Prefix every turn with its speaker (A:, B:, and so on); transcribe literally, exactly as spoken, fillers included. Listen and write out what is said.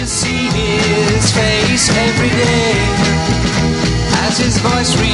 A: to see his face every day as his voice